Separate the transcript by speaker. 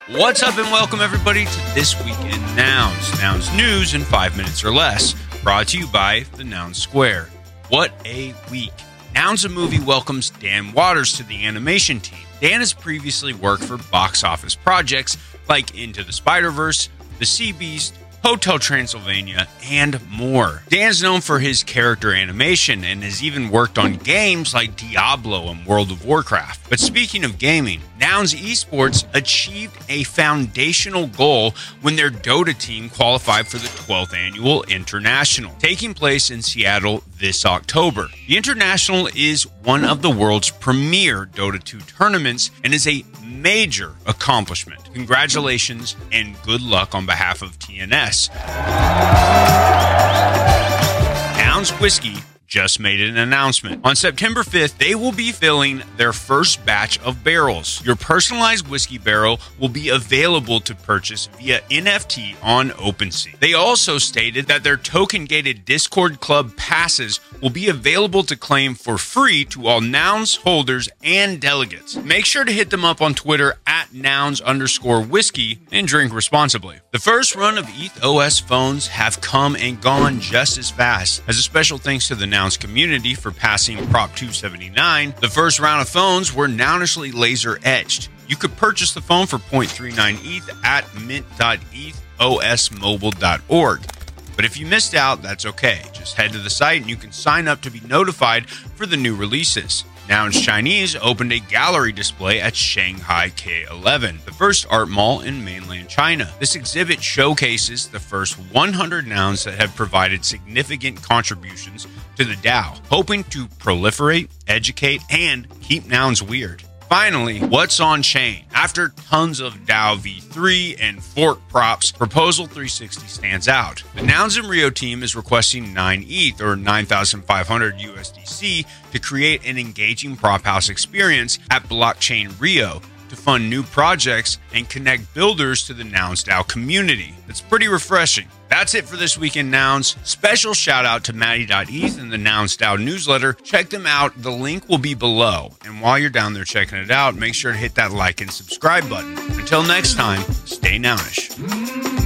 Speaker 1: What's up and welcome everybody to This Week in Nouns. Nouns news in 5 minutes or less. Brought to you by the Noun Square. What a week. Nouns a Movie welcomes Dan Waters to the animation team. Dan has previously worked for box office projects like Into the Spider-Verse, The Sea Beast, Hotel Transylvania, and more. Dan's known for his character animation and has even worked on games like Diablo and World of Warcraft. But speaking of gaming, Nouns Esports achieved a foundational goal when their Dota team qualified for the 12th annual International, taking place in Seattle this October. The International is one of the world's premier Dota 2 tournaments and is a major accomplishment. Congratulations and good luck on behalf of TNS. Nouns Whiskey just made an announcement. On September 5th, they will be filling their first batch of barrels. Your personalized whiskey barrel will be available to purchase via NFT on OpenSea. They also stated that their token-gated Discord Club passes will be available to claim for free to all Nouns holders and delegates. Make sure to hit them up on Twitter at Nouns_whiskey and drink responsibly. The first run of ETH OS phones have come and gone just as fast. As a special thanks to the Nouns community for passing Prop 279, the first round of phones were Nounishly laser etched. You could purchase the phone for 0.39 ETH at mint.ethosmobile.org. But if you missed out, that's okay. Just head to the site and you can sign up to be notified for the new releases. Nouns Chinese opened a gallery display at Shanghai K11, the first art mall in mainland China. This exhibit showcases the first 100 nouns that have provided significant contributions to the DAO, hoping to proliferate, educate, and keep nouns weird. Finally, what's on chain? After tons of DAO v3 and fork props, Proposal 360 stands out. The Nouns and Rio team is requesting 9 ETH or 9,500 USDC to create an engaging prop house experience at Blockchain Rio to fund new projects and connect builders to the Nouns DAO community. It's pretty refreshing. That's it for this week in Nouns. Special shout out to Maddie.eth and the Nouns DAO newsletter. Check them out. The link will be below. And while you're down there checking it out, make sure to hit that like and subscribe button. Until next time, stay Nounish.